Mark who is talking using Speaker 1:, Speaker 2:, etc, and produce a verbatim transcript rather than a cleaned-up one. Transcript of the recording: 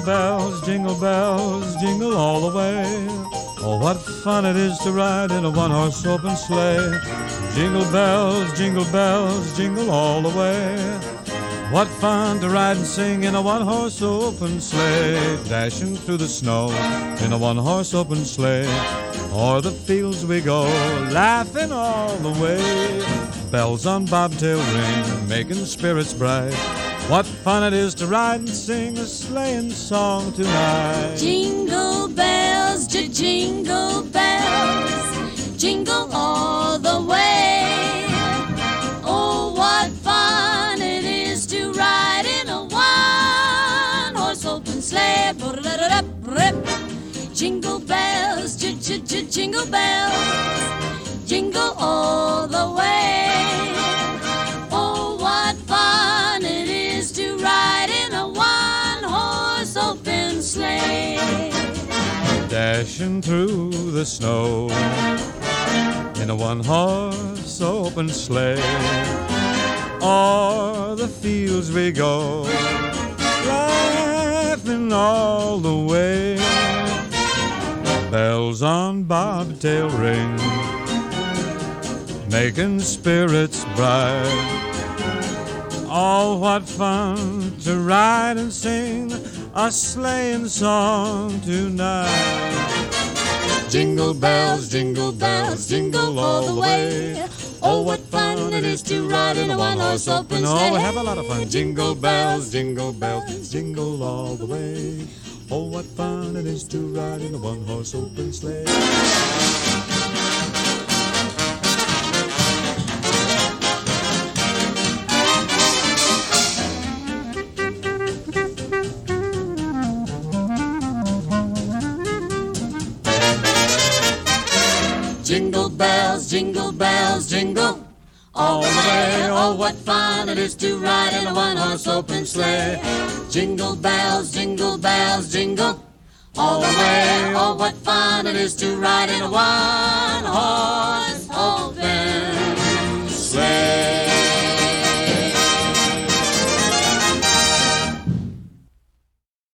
Speaker 1: bells, jingle bells, jingle all the way. Oh, what fun it is to ride in a one-horse open sleigh. Jingle bells, jingle bells, jingle all the way. What fun to ride and sing in a one-horse open sleigh. Dashing through the snow in a one-horse open sleigh. O'er the fields we go, laughing all the way. Bells on bobtail ring, making spirits bright. What fun it is to ride and sing a sleighing song tonight.
Speaker 2: Jingle bells, jingle bells, jingle all the way. Oh, what fun it is to ride in a one-horse open sleigh. Jingle bells, jingle bells, jingle all the way. Oh, what fun it is to ride in a one-horse open sleigh.
Speaker 1: Dashing through the snow in a one-horse open sleigh. O'er the fields we go, laughing all the way. Bells on bobtail ring, making spirits bright. Oh, what fun to ride and sing a sleighing song tonight. Jingle bells, jingle bells, jingle all the way. Oh, what fun it is to ride in a one-horse open sleigh. Oh, we have a lot of fun. Jingle bells, jingle bells, jingle all the way. Oh, what fun it is to ride in a one-horse open sleigh.
Speaker 2: Jingle bells, jingle bells, jingle all the way. Oh, what fun it is to ride in a one-horse open sleigh. Jingle bells, jingle bells, jingle all the way. Oh, what fun it is to ride in a one-horse